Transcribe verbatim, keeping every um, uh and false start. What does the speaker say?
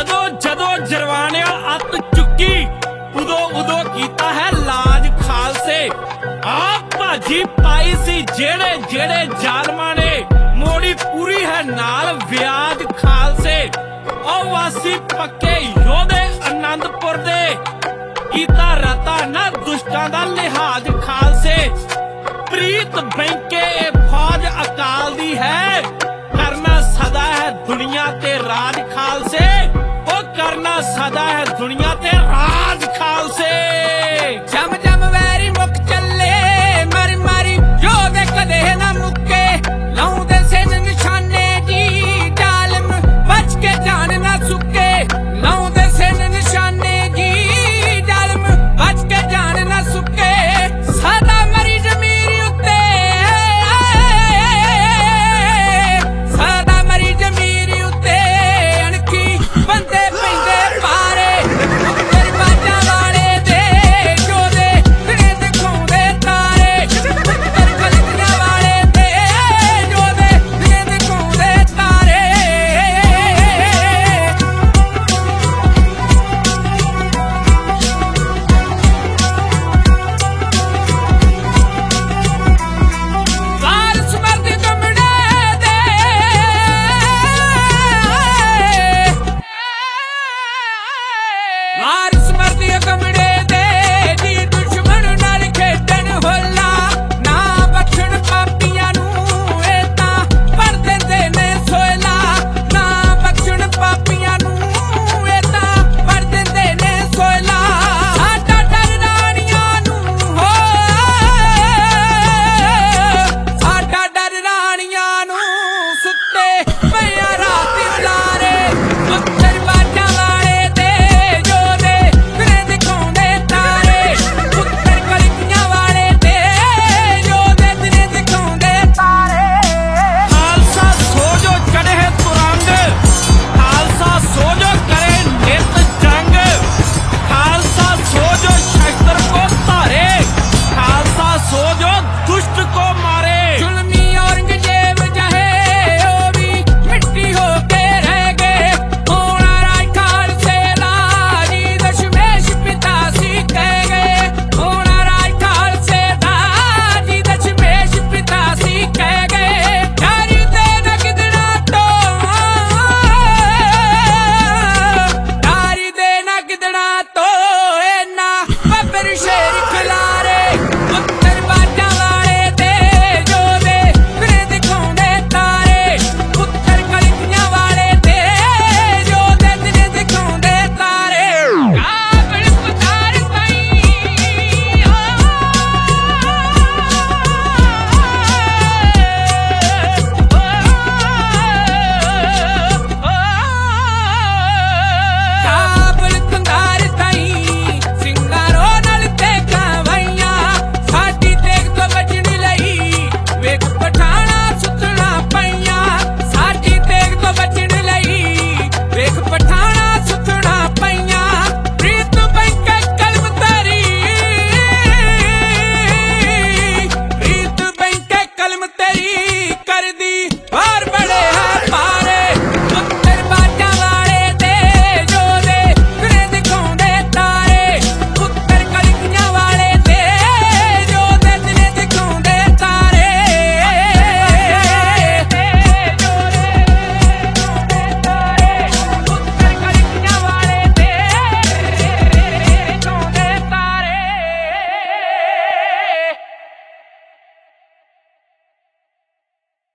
जदों जदों जरवानिया अत चुकी उदों उदों कीता है लाज खालसे। आप भाजी पाई सी जेड़े जेड़े जालमां ने मोड़ी पूरी है नाल व्याज खालसे। ओ वासी पक्के योधे आनंदपुर दे कीता रता ना दुष्टां दा लिहाज खालसे। प्रीत बैंके फौज अकाल दी है करना सदा है दुनिया ते राज खालसे। ओ करना सदा है दुनिया